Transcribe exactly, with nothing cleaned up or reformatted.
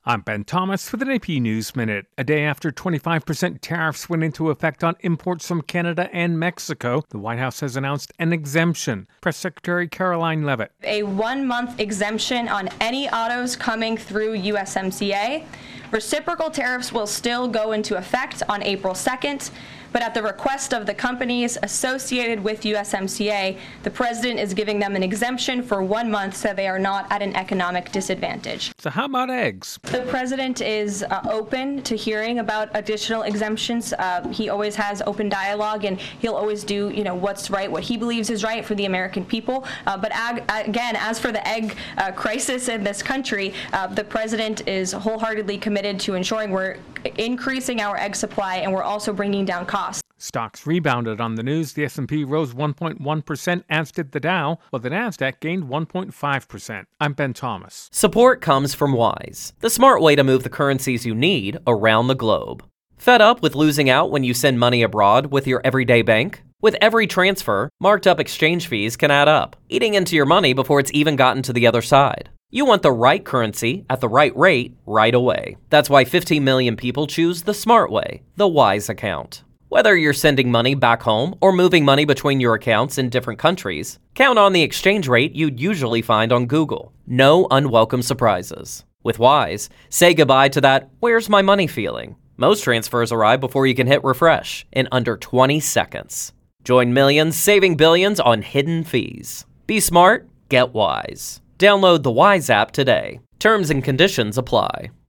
I'm Ben Thomas with an A P News Minute. A day after twenty-five percent tariffs went into effect on imports from Canada and Mexico, the White House has announced an exemption. Press Secretary Caroline Leavitt. A one-month exemption on any autos coming through U S M C A. Reciprocal tariffs will still go into effect on April second, but at the request of the companies associated with U S M C A, the president is giving them an exemption for one month so they are not at an economic disadvantage. So how about eggs? The president is uh, open to hearing about additional exemptions. Uh, he always has open dialogue, and he'll always do, you know, what's right, what he believes is right for the American people. Uh, but ag- again, as for the egg uh, crisis in this country, uh, the president is wholeheartedly committed to ensuring we're increasing our egg supply, and we're also bringing down costs. Stocks rebounded on the news. The S and P rose one point one percent, as did the Dow, while the Nasdaq gained one point five percent. I'm Ben Thomas. Support comes from Wise, the smart way to move the currencies you need around the globe. Fed up with losing out when you send money abroad with your everyday bank? With every transfer, marked up exchange fees can add up, eating into your money before it's even gotten to the other side. You want the right currency at the right rate right away. That's why fifteen million people choose the smart way, the Wise account. Whether you're sending money back home or moving money between your accounts in different countries, count on the exchange rate you'd usually find on Google. No unwelcome surprises. With Wise, say goodbye to that "where's my money" feeling. Most transfers arrive before you can hit refresh in under twenty seconds. Join millions saving billions on hidden fees. Be smart, get Wise. Download the Wise app today. Terms and conditions apply.